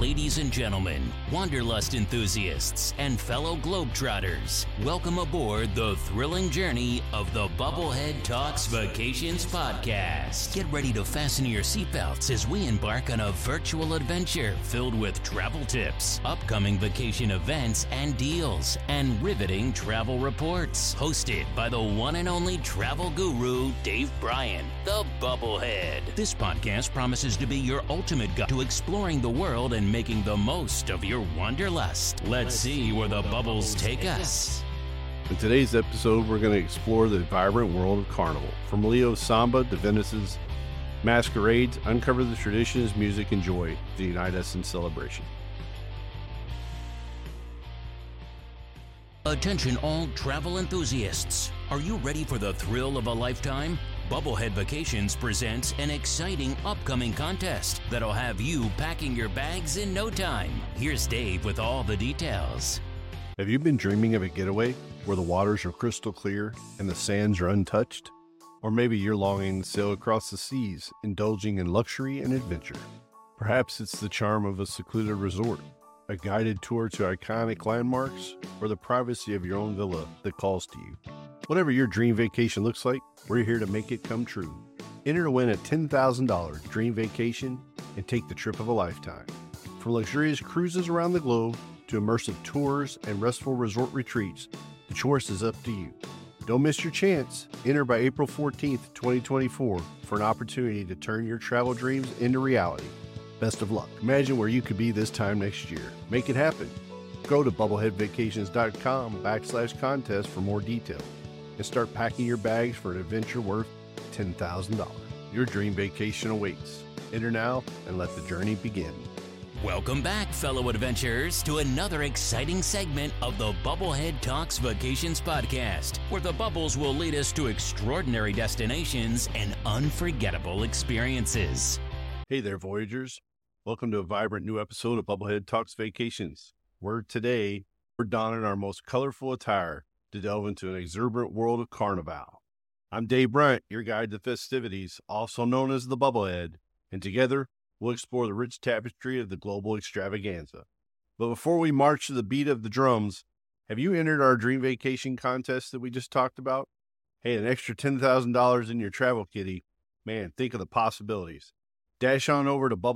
Ladies and gentlemen, wanderlust enthusiasts, and fellow globetrotters, welcome aboard the thrilling journey of the Bubblehead Talks Vacations Podcast. Get ready to fasten your seatbelts as we embark on a virtual adventure filled with travel tips, upcoming vacation events and deals, and riveting travel reports. Hosted by the one and only travel guru, Dave Bryan, the Bubblehead. This podcast promises to be your ultimate guide to exploring the world and making the most of your wanderlust. Let's see where the bubbles take us. In today's episode, we're going to explore the vibrant world of Carnival. From Leo's Samba to Venice's masquerades, uncover the traditions, music, and joy that unite us in celebration. Attention all travel enthusiasts. Are you ready for the thrill of a lifetime? Bubblehead Vacations presents an exciting upcoming contest that'll have you packing your bags in no time. Here's Dave with all the details. Have you been dreaming of a getaway where the waters are crystal clear and the sands are untouched? Or maybe you're longing to sail across the seas, indulging in luxury and adventure. Perhaps it's the charm of a secluded resort, a guided tour to iconic landmarks, or the privacy of your own villa that calls to you. Whatever your dream vacation looks like, we're here to make it come true. Enter to win a $10,000 dream vacation and take the trip of a lifetime. From luxurious cruises around the globe to immersive tours and restful resort retreats, the choice is up to you. Don't miss your chance. Enter by April 14th, 2024 for an opportunity to turn your travel dreams into reality. Best of luck. Imagine where you could be this time next year. Make it happen. Go to bubbleheadvacations.com/contest for more details and start packing your bags for an adventure worth $10,000. Your dream vacation awaits. Enter now and let the journey begin. Welcome back, fellow adventurers, to another exciting segment of the Bubblehead Talks Vacations Podcast, where the bubbles will lead us to extraordinary destinations and unforgettable experiences. Hey there, Voyagers. Welcome to a vibrant new episode of Bubblehead Talks Vacations, where today we're donning our most colorful attire to delve into an exuberant world of Carnival. I'm Dave Bryant, your guide to festivities, also known as the Bubblehead, and together we'll explore the rich tapestry of the global extravaganza. But before we march to the beat of the drums, have you entered our dream vacation contest that we just talked about? Hey, an extra $10,000 in your travel kitty. Man, think of the possibilities. Dash on over to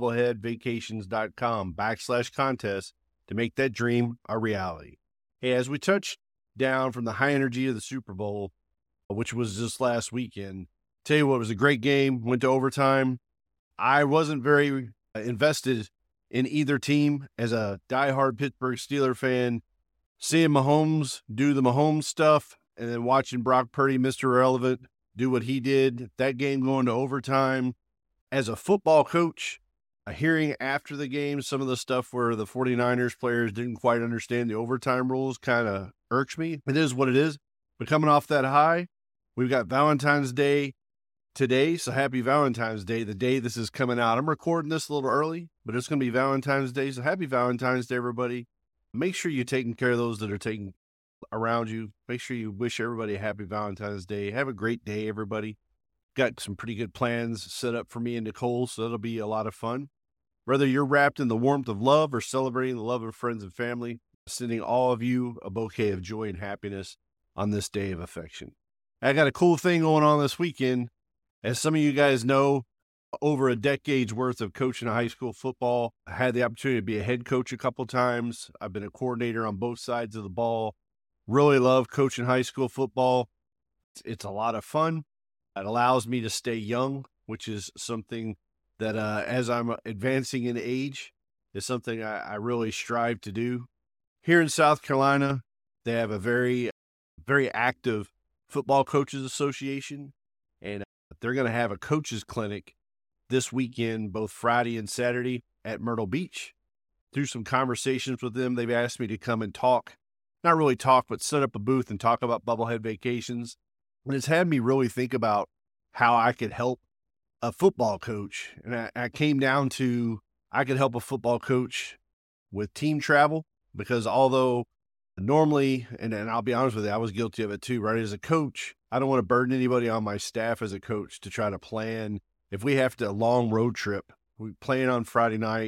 bubbleheadvacations.com/contest to make that dream a reality. Hey, as we touch down from the high energy of the Super Bowl, which was just last weekend, tell you what, it was a great game, went to overtime. I wasn't very invested in either team as a diehard Pittsburgh Steelers fan. Seeing Mahomes do the Mahomes stuff and then watching Brock Purdy, Mr. Irrelevant, do what he did, that game going to overtime. As a football coach, hearing after the game some of the stuff where the 49ers players didn't quite understand the overtime rules kind of irks me. It is what it is. But coming off that high, we've got Valentine's Day today. So happy Valentine's Day, the day this is coming out. I'm recording this a little early, but it's going to be Valentine's Day. So happy Valentine's Day, everybody. Make sure you're taking care of those that are taking around you. Make sure you wish everybody a happy Valentine's Day. Have a great day, everybody. Got some pretty good plans set up for me and Nicole, so that'll be a lot of fun. Whether you're wrapped in the warmth of love or celebrating the love of friends and family, sending all of you a bouquet of joy and happiness on this day of affection. I got a cool thing going on this weekend. As some of you guys know, over a decade's worth of coaching high school football. I had the opportunity to be a head coach a couple times. I've been a coordinator on both sides of the ball. Really love coaching high school football. It's a lot of fun. It allows me to stay young, which is something that as I'm advancing in age is something I really strive to do. Here in South Carolina, they have a very, very active football coaches association, and they're going to have a coaches clinic this weekend, both Friday and Saturday at Myrtle Beach. Through some conversations with them, they've asked me to come and talk, not really talk, but set up a booth and talk about Bubblehead Vacations. And it's had me really think about how I could help a football coach. And I came down to I could help a football coach with team travel, because although normally, and I'll be honest with you, I was guilty of it too, right? As a coach, I don't want to burden anybody on my staff as a coach to try to plan. If we have to a long road trip, we plan on Friday night,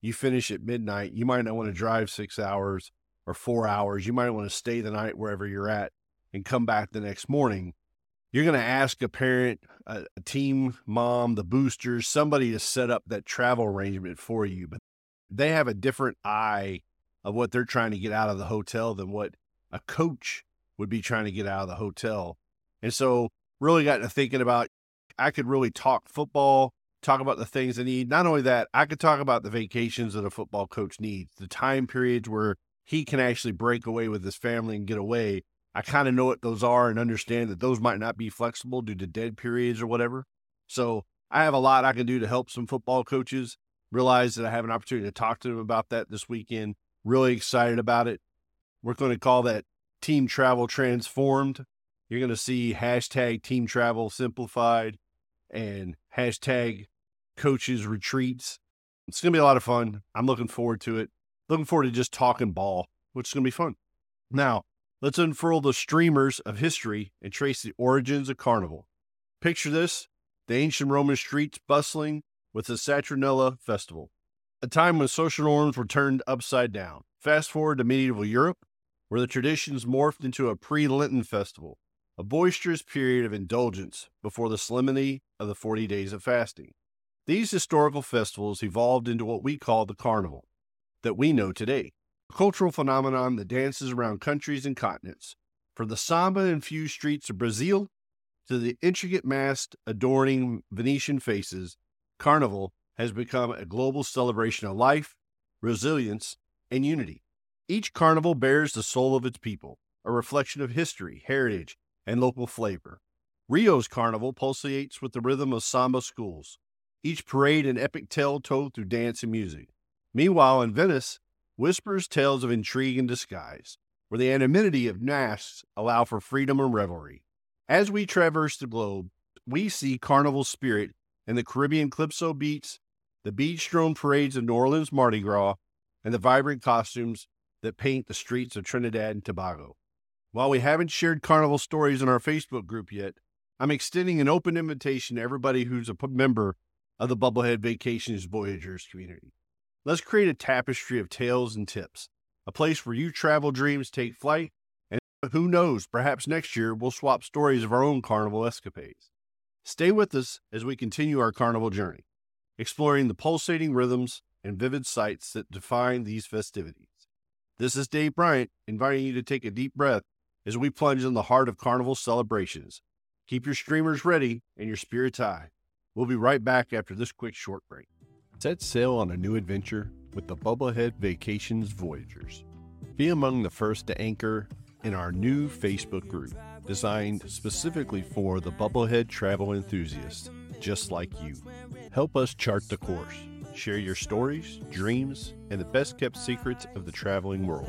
you finish at midnight. You might not want to drive 6 hours or 4 hours. You might want to stay the night wherever you're at and come back the next morning. You're going to ask a parent, a team mom, the boosters, somebody to set up that travel arrangement for you. But they have a different eye of what they're trying to get out of the hotel than what a coach would be trying to get out of the hotel. And so really got to thinking about, I could really talk football, talk about the things I need. Not only that, I could talk about the vacations that a football coach needs, the time periods where he can actually break away with his family and get away. I kind of know what those are and understand that those might not be flexible due to dead periods or whatever. So I have a lot I can do to help some football coaches. Realize that I have an opportunity to talk to them about that this weekend. Really excited about it. We're going to call that Team Travel Transformed. You're going to see hashtag Team Travel Simplified and hashtag Coaches Retreats. It's going to be a lot of fun. I'm looking forward to it. Looking forward to just talking ball, which is going to be fun. Now, let's unfurl the streamers of history and trace the origins of Carnival. Picture this, the ancient Roman streets bustling with the Saturnalia festival, a time when social norms were turned upside down. Fast forward to medieval Europe, where the traditions morphed into a pre-Lenten festival, a boisterous period of indulgence before the solemnity of the 40 days of fasting. These historical festivals evolved into what we call the Carnival that we know today, a cultural phenomenon that dances around countries and continents, from the samba-infused streets of Brazil to the intricate masks adorning Venetian faces. Carnival has become a global celebration of life, resilience, and unity. Each carnival bears the soul of its people, a reflection of history, heritage, and local flavor. Rio's carnival pulsates with the rhythm of samba schools, each parade an epic tale told through dance and music. Meanwhile, in Venice, whispers tales of intrigue and disguise, where the anonymity of masks allow for freedom and revelry. As we traverse the globe, we see carnival spirit in the Caribbean calypso beats, the beach-strewn parades of New Orleans Mardi Gras, and the vibrant costumes that paint the streets of Trinidad and Tobago. While we haven't shared carnival stories in our Facebook group yet, I'm extending an open invitation to everybody who's a member of the Bubblehead Vacations Voyagers community. Let's create a tapestry of tales and tips, a place where you travel dreams take flight, and who knows, perhaps next year we'll swap stories of our own carnival escapades. Stay with us as we continue our carnival journey, exploring the pulsating rhythms and vivid sights that define these festivities. This is Dave Bryant, inviting you to take a deep breath as we plunge in the heart of carnival celebrations. Keep your streamers ready and your spirits high. We'll be right back after this quick short break. Set sail on a new adventure with the Bubblehead Vacations Voyagers. Be among the first to anchor in our new Facebook group, designed specifically for the Bubblehead travel enthusiasts just like you. Help us chart the course. Share your stories, dreams, and the best-kept secrets of the traveling world.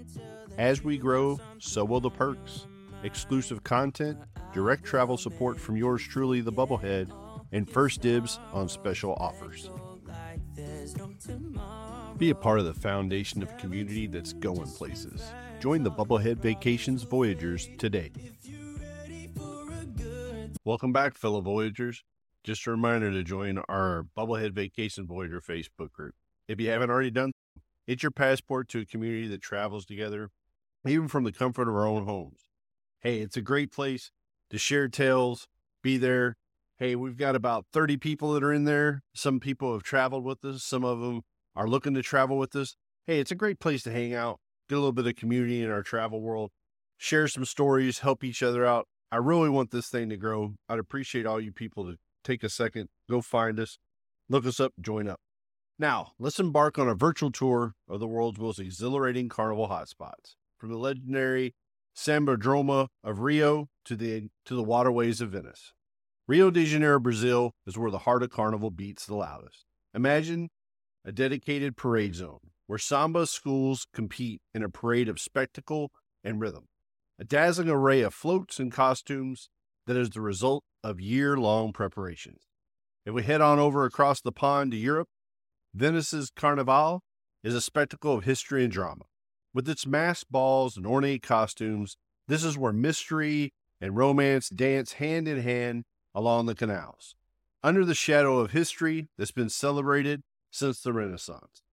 As we grow, so will the perks. Exclusive content, direct travel support from yours truly, the Bubblehead, and first dibs on special offers. Be a part of the foundation of a community that's going places. Join the Bubblehead Vacations Voyagers today. Welcome back, fellow Voyagers. Just a reminder to join our Bubblehead Vacation Voyager Facebook group. If you haven't already done so, it's your passport to a community that travels together, even from the comfort of our own homes. Hey, it's a great place to share tales, be there. Hey, we've got about 30 people that are in there. Some people have traveled with us. Some of them are looking to travel with us. Hey, it's a great place to hang out, get a little bit of community in our travel world, share some stories, help each other out. I really want this thing to grow. I'd appreciate all you people to take a second, go find us, look us up, join up. Now, let's embark on a virtual tour of the world's most exhilarating carnival hotspots, from the legendary Sambadroma of Rio to the waterways of Venice. Rio de Janeiro, Brazil, is where the heart of carnival beats the loudest. Imagine a dedicated parade zone where samba schools compete in a parade of spectacle and rhythm. A dazzling array of floats and costumes that is the result of year-long preparations. If we head on over across the pond to Europe, Venice's Carnival is a spectacle of history and drama. With its masked balls and ornate costumes, this is where mystery and romance dance hand in hand along the canals, under the shadow of history that's been celebrated since the Renaissance.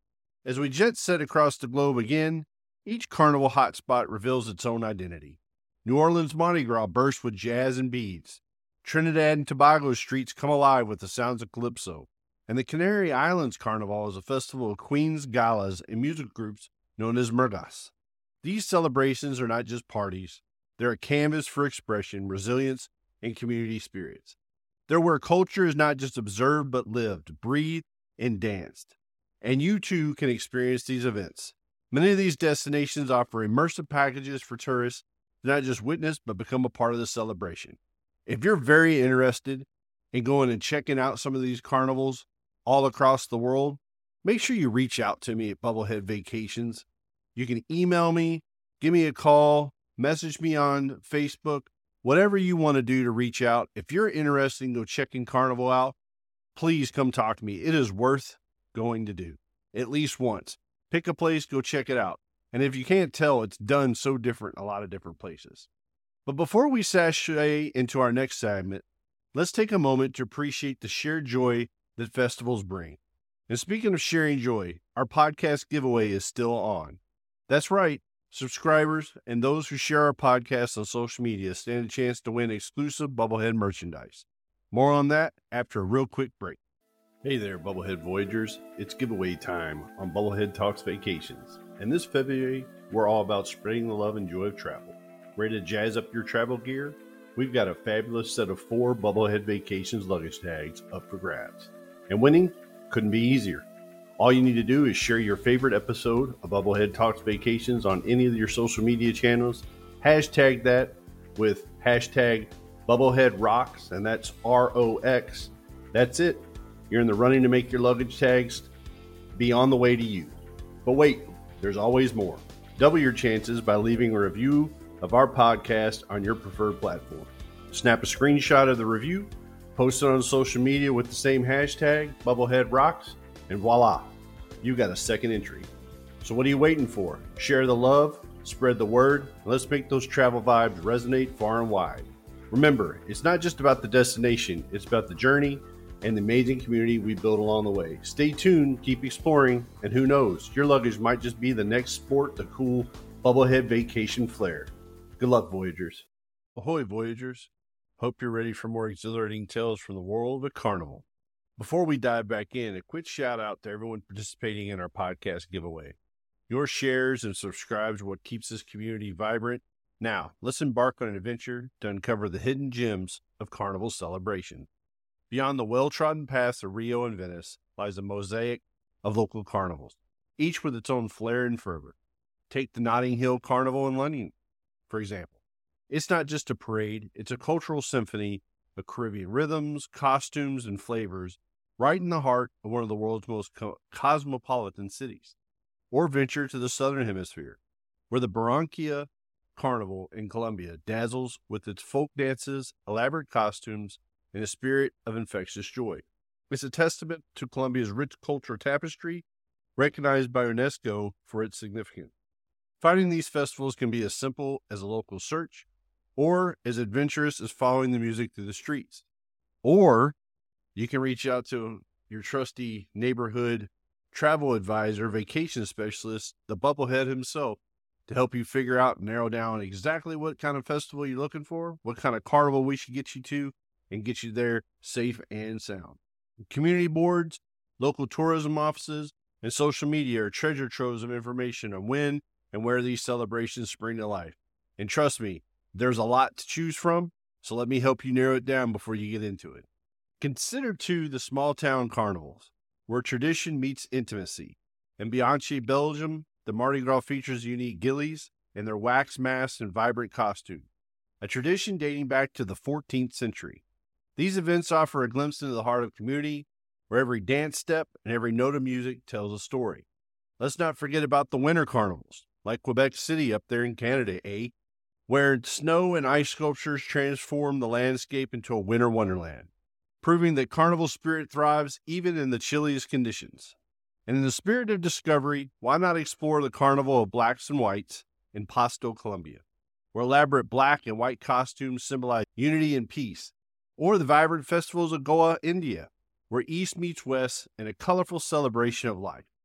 As we jet set across the globe again, each carnival hotspot reveals its own identity. New Orleans Mardi Gras bursts with jazz and beads. Trinidad and Tobago streets come alive with the sounds of calypso. And the Canary Islands Carnival is a festival of queens, galas, and music groups known as murgas. These celebrations are not just parties. They're a canvas for expression, resilience, and community spirits. They're where culture is not just observed but lived, breathed, and danced. And you too can experience these events. Many of these destinations offer immersive packages for tourists to not just witness but become a part of the celebration. If you're very interested in going and checking out some of these carnivals all across the world, make sure you reach out to me at Bubblehead Vacations. You can email me, give me a call, message me on Facebook, whatever you want to do to reach out. If you're interested in go checking Carnival out, please come talk to me. It is worth going to do at least once. Pick a place, go check it out. And if you can't tell, it's done so different in a lot of different places. But before we sashay into our next segment, let's take a moment to appreciate the shared joy that festivals bring. And speaking of sharing joy, our podcast giveaway is still on. That's right. Subscribers and those who share our podcast on social media stand a chance to win exclusive Bubblehead merchandise. More on that after a real quick break. Hey there, Bubblehead Voyagers. It's giveaway time on Bubblehead Talks Vacations. And this February, we're all about spreading the love and joy of travel. Ready to jazz up your travel gear? We've got a fabulous set of 4 Bubblehead Vacations luggage tags up for grabs. And winning couldn't be easier. All you need to do is share your favorite episode of Bubblehead Talks Vacations on any of your social media channels. Hashtag that with hashtag Bubblehead Rocks, and that's ROX. That's it. You're in the running to make your luggage tags be on the way to you. But wait, there's always more. Double your chances by leaving a review of our podcast on your preferred platform. Snap a screenshot of the review, post it on social media with the same hashtag, Bubblehead Rocks, and voila, you got a second entry. So what are you waiting for? Share the love, spread the word, and let's make those travel vibes resonate far and wide. Remember, it's not just about the destination, it's about the journey and the amazing community we build along the way. Stay tuned, keep exploring, and who knows, your luggage might just be the next sport to cool Bubblehead vacation flair. Good luck, Voyagers. Ahoy, Voyagers. Hope you're ready for more exhilarating tales from the world of Carnival. Before we dive back in, a quick shout out to everyone participating in our podcast giveaway. Your shares and subscribes are what keeps this community vibrant. Now, let's embark on an adventure to uncover the hidden gems of Carnival celebration. Beyond the well-trodden paths of Rio and Venice lies a mosaic of local carnivals, each with its own flair and fervor. Take the Notting Hill Carnival in London, for example. It's not just a parade, it's a cultural symphony of Caribbean rhythms, costumes, and flavors, right in the heart of one of the world's most cosmopolitan cities. Or venture to the Southern Hemisphere, where the Barranquilla Carnival in Colombia dazzles with its folk dances, elaborate costumes, and a spirit of infectious joy. It's a testament to Colombia's rich cultural tapestry, recognized by UNESCO for its significance. Finding these festivals can be as simple as a local search, or as adventurous as following the music through the streets. Or you can reach out to your trusty neighborhood travel advisor, vacation specialist, the Bubblehead himself, to help you figure out and narrow down exactly what kind of festival you're looking for, what kind of carnival we should get you to, and get you there safe and sound. Community boards, local tourism offices, and social media are treasure troves of information on when and where these celebrations spring to life. And trust me, there's a lot to choose from, so let me help you narrow it down before you get into it. Consider, too, the small town carnivals, where tradition meets intimacy. In Bianchi, Belgium, the Mardi Gras features unique gillies and their wax masks and vibrant costumes, a tradition dating back to the 14th century. These events offer a glimpse into the heart of community, where every dance step and every note of music tells a story. Let's not forget about the winter carnivals, like Quebec City up there in Canada, where snow and ice sculptures transform the landscape into a winter wonderland, proving that carnival spirit thrives even in the chilliest conditions. And in the spirit of discovery, why not explore the Carnival of Blacks and Whites in Pasto, Colombia, where elaborate black and white costumes symbolize unity and peace, or the vibrant festivals of Goa, India, where East meets West in a colorful celebration of life.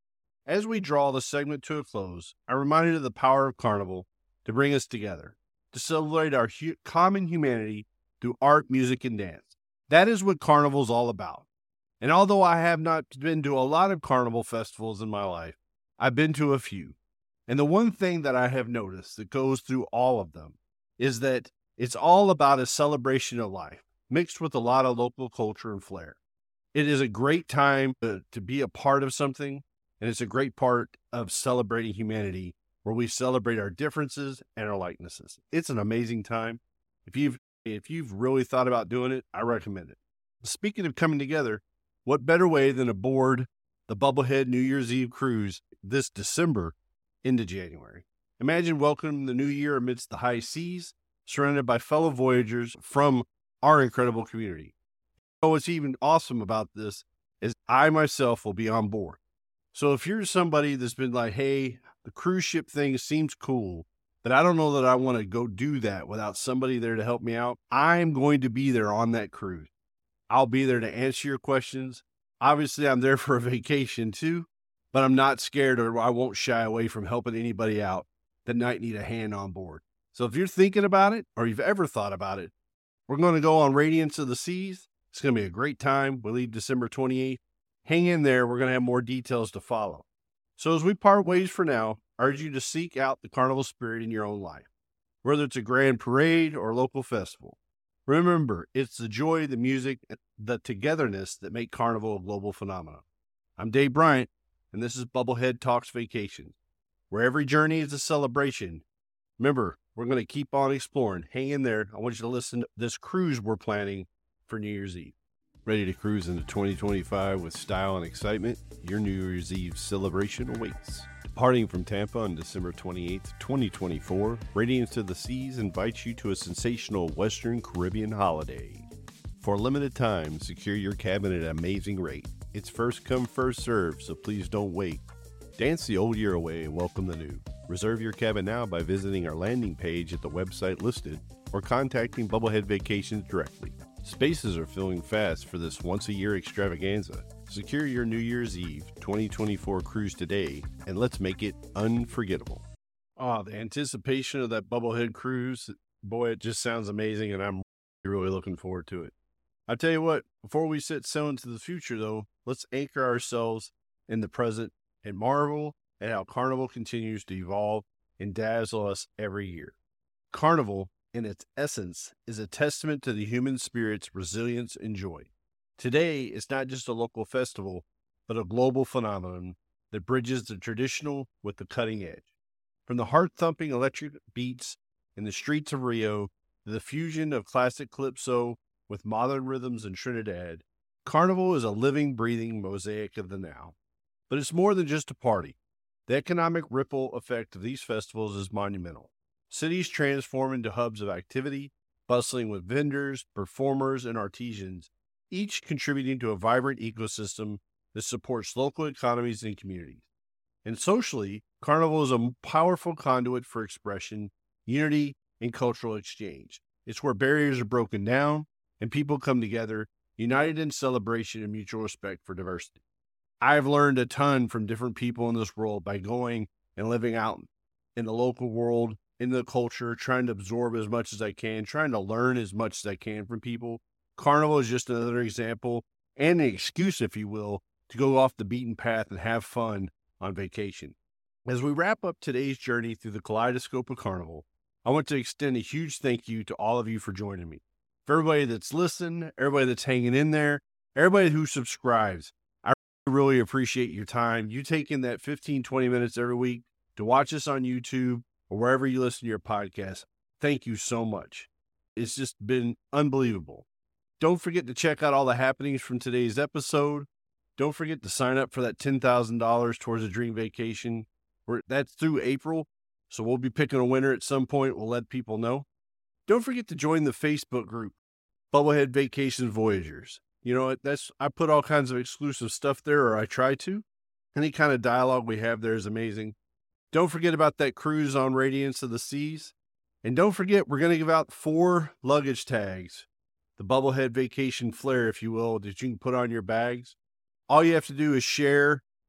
As we draw the segment to a close, I'm reminded of the power of Carnival to bring us together, to celebrate our common humanity through art, music, and dance. That is what Carnival's all about. And although I have not been to a lot of Carnival festivals in my life, I've been to a few. And the one thing that I have noticed that goes through all of them is that it's all about a celebration of life, mixed with a lot of local culture and flair. It is a great time to be a part of something, and it's a great part of celebrating humanity where we celebrate our differences and our likenesses. It's an amazing time. If you've really thought about doing it, I recommend it. Speaking of coming together, what better way than aboard the Bubblehead New Year's Eve cruise this December into January? Imagine welcoming the new year amidst the high seas, surrounded by fellow voyagers from our incredible community. What's even awesome about this is I myself will be on board. So if you're somebody that's been like, hey, the cruise ship thing seems cool, but I don't know that I want to go do that without somebody there to help me out, I'm going to be there on that cruise. I'll be there to answer your questions. Obviously, I'm there for a vacation too, but I'm not scared, or I won't shy away from helping anybody out that might need a hand on board. So if you're thinking about it, or you've ever thought about it, we're going to go on Radiance of the Seas. It's going to be a great time. We leave December 28th. Hang in there. We're going to have more details to follow. So as we part ways for now, I urge you to seek out the Carnival spirit in your own life, whether it's a grand parade or a local festival. Remember, it's the joy, the music, the togetherness that make Carnival a global phenomenon. I'm Dave Bryant, and this is Bubblehead Talks Vacations, where every journey is a celebration. Remember, we're going to keep on exploring. Hang in there. I want you to listen to this cruise we're planning for New Year's Eve. Ready to cruise into 2025 with style and excitement? Your New Year's Eve celebration awaits. Departing from Tampa on December 28th, 2024, Radiance of the Seas invites you to a sensational Western Caribbean holiday. For a limited time, secure your cabin at an amazing rate. It's first come, first served, so please don't wait. Dance the old year away and welcome the new. Reserve your cabin now by visiting our landing page at the website listed or contacting Bubblehead Vacations directly. Spaces are filling fast for this once-a-year extravaganza. Secure your New Year's Eve 2024 cruise today, and let's make it unforgettable. The anticipation of that Bubblehead cruise, boy, it just sounds amazing, and I'm really looking forward to it. I tell you what, before we set sail into the future, though, let's anchor ourselves in the present and marvel at how Carnival continues to evolve and dazzle us every year. Carnival, in its essence, is a testament to the human spirit's resilience and joy. Today, it's not just a local festival, but a global phenomenon that bridges the traditional with the cutting edge. From the heart-thumping electric beats in the streets of Rio to the fusion of classic calypso with modern rhythms in Trinidad, Carnival is a living, breathing mosaic of the now. But it's more than just a party. The economic ripple effect of these festivals is monumental. Cities transform into hubs of activity, bustling with vendors, performers, and artisans, each contributing to a vibrant ecosystem that supports local economies and communities. And socially, Carnival is a powerful conduit for expression, unity, and cultural exchange. It's where barriers are broken down and people come together, united in celebration and mutual respect for diversity. I've learned a ton from different people in this world by going and living out in the local world, in the culture, trying to absorb as much as I can, trying to learn as much as I can from people. Carnival is just another example and an excuse, if you will, to go off the beaten path and have fun on vacation. As we wrap up today's journey through the kaleidoscope of Carnival, I want to extend a huge thank you to all of you for joining me. For everybody that's listening, everybody that's hanging in there, everybody who subscribes, I really appreciate your time. You taking that 15, 20 minutes every week to watch us on YouTube or wherever you listen to your podcast. Thank you so much. It's just been unbelievable. Don't forget to check out all the happenings from today's episode. Don't forget to sign up for that $10,000 towards a dream vacation. That's through April, so we'll be picking a winner at some point. We'll let people know. Don't forget to join the Facebook group, Bubblehead Vacation Voyagers. You know, I put all kinds of exclusive stuff there, or I try to. Any kind of dialogue we have there is amazing. Don't forget about that cruise on Radiance of the Seas. And don't forget, we're going to give out 4 luggage tags, the Bubblehead Vacation Flair, if you will, that you can put on your bags. All you have to do is share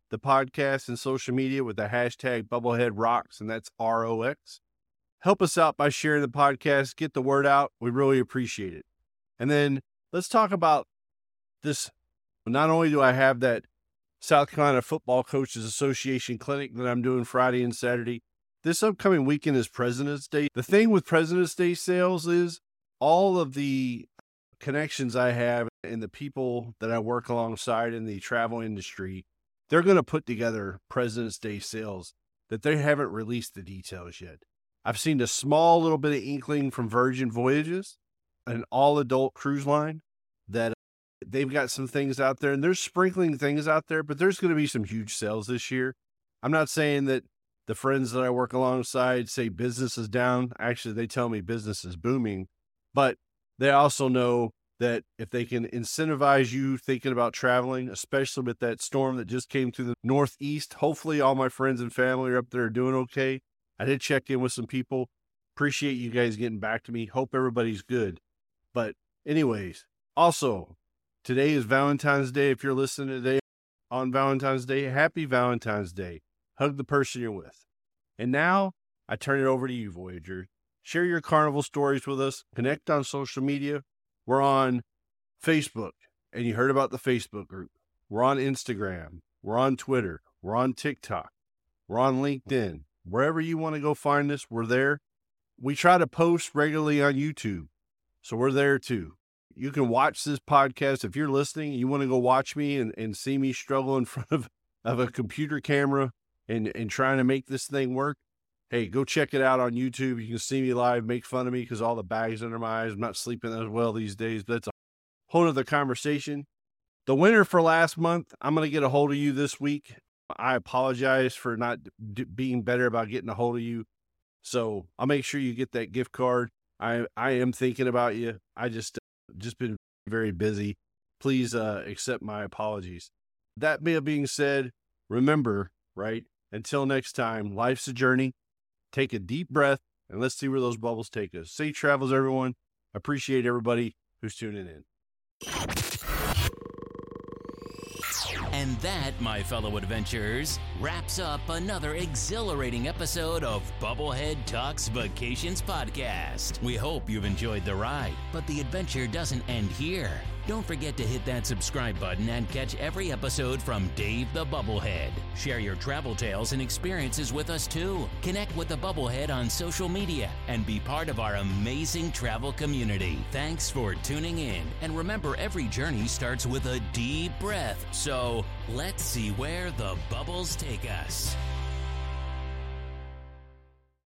the podcast and social media with the hashtag BubbleheadRocks, and that's ROX. Help us out by sharing the podcast. Get the word out. We really appreciate it. And then let's talk about this. Not only do I have that South Carolina Football Coaches Association clinic that I'm doing Friday and Saturday, this upcoming weekend is President's Day. The thing with President's Day sales is all of the connections I have and the people that I work alongside in the travel industry, they're going to put together President's Day sales that they haven't released the details yet. I've seen a small little bit of inkling from Virgin Voyages, an all-adult cruise line, that they've got some things out there, and they're sprinkling things out there, but there's going to be some huge sales this year. I'm not saying that the friends that I work alongside say business is down. Actually, they tell me business is booming, but they also know that if they can incentivize you thinking about traveling, especially with that storm that just came through the Northeast, hopefully all my friends and family are up there doing okay. I did check in with some people. Appreciate you guys getting back to me. Hope everybody's good. But anyways, also, today is Valentine's Day. If you're listening today on Valentine's Day, happy Valentine's Day. Hug the person you're with. And now I turn it over to you, Voyager. Share your carnival stories with us. Connect on social media. We're on Facebook, and you heard about the Facebook group. We're on Instagram. We're on Twitter. We're on TikTok. We're on LinkedIn. Wherever you want to go find us, we're there. We try to post regularly on YouTube, so we're there too. You can watch this podcast. If you're listening, you want to go watch me and see me struggle in front of a computer camera and trying to make this thing work. Hey, go check it out on YouTube. You can see me live, make fun of me because all the bags under my eyes. I'm not sleeping as well these days, but that's a whole other conversation. The winner for last month, I'm going to get a hold of you this week. I apologize for not being better about getting a hold of you. So I'll make sure you get that gift card. I am thinking about you. I just been very busy. Please accept my apologies. That being said, remember, right? Until next time, life's a journey. Take a deep breath, and let's see where those bubbles take us. Safe travels, everyone. Appreciate everybody who's tuning in. And that, my fellow adventurers, wraps up another exhilarating episode of Bubblehead Talks Vacations Podcast. We hope you've enjoyed the ride, but the adventure doesn't end here. Don't forget to hit that subscribe button and catch every episode from Dave the Bubblehead. Share your travel tales and experiences with us too. Connect with the Bubblehead on social media and be part of our amazing travel community. Thanks for tuning in. And remember, every journey starts with a deep breath. So let's see where the bubbles take us.